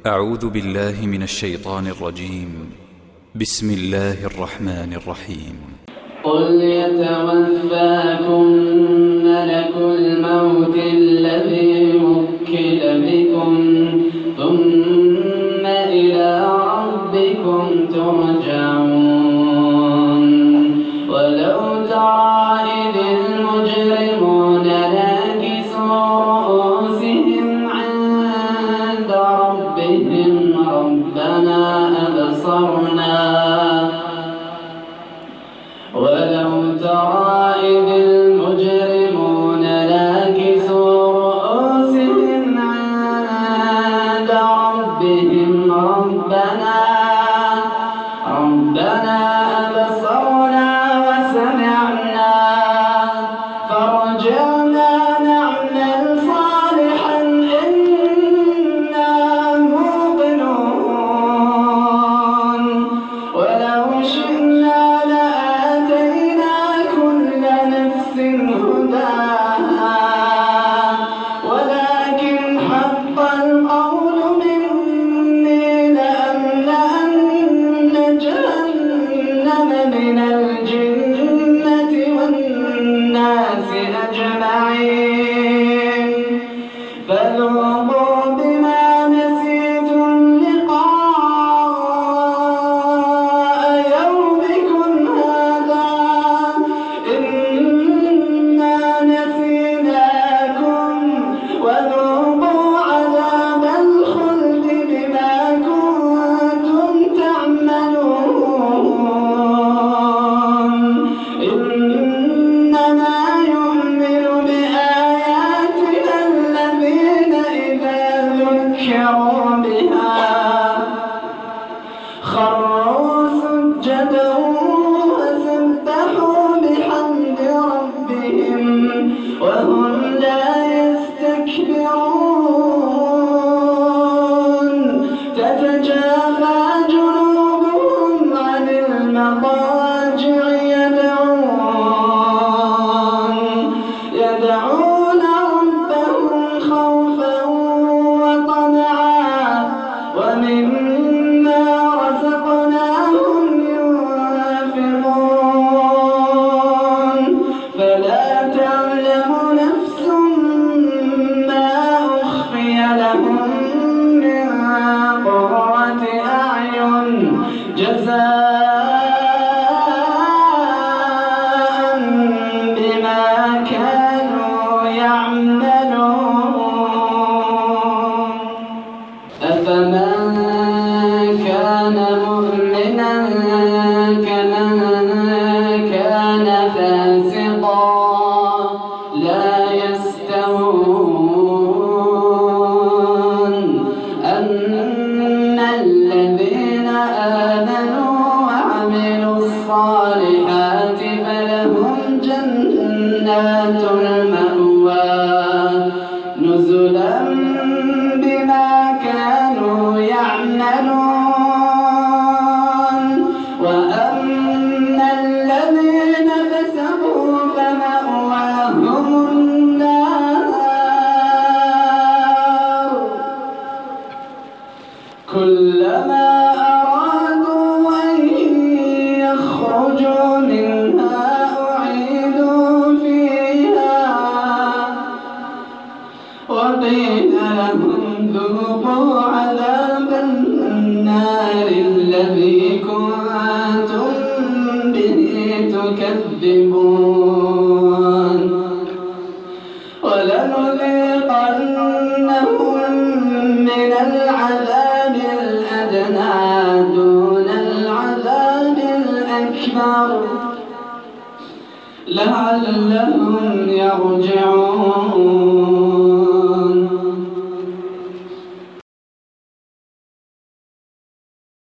أعوذ بالله من الشيطان الرجيم. بسم الله الرحمن الرحيم. قل يتوفاكم ملك الموت الذي وكل بكم ثم إلى ربكم ترجعون. ولو ترى إذ المجرمون ناكسوا رؤوسهم عند ربهم ربنا أبصرنا ولو ترى إذ المجرمون ناكسوا رؤوسهم عند ربهم ربنا أبصرنا وسمعنا فارجعنا نعمل صالحا إنا موقنون. ولو شئنا لآتينا كل نفس هداها ولكن حق القول مني لأملأن جهنم من الجنة والناس أجمعين. فذوقوا بما نسيتم لقاء يومكم هذا إنا نسيناكم وذوقوا عذاب الخلد بما كنتم تعملون. إنما يؤمن بآياتنا الذين إذا ذكروا بها خروا سجدا وسبحوا بحمد ربهم وهم لا يستكبرون. تتجافى جنوبهم عن المضاجع يدعون ربهم خوفا وطمعا ومما رزقناهم ينفقون. فلا تعلم نفس ما أخفي لهم من قرة أعين جزاء بما كانوا يعملون. أفمن كان مؤمنا كمن كان فاسقا لا يستوون. أما الذين آمنوا وعملوا الصالحات فلهم جنات المأوى نزلا بما كانوا يعملون. وأما الذين فسقوا فمأواهم النار كلما أرادوا أن يخرجوا منها أعيدوا فيها وقيل لهم ذوقوا عذاب النار الذي كنتم به تكذبون. ولنذيقنهم من العذاب الأدنى دون العذاب الأكبر لعلهم يرجعون.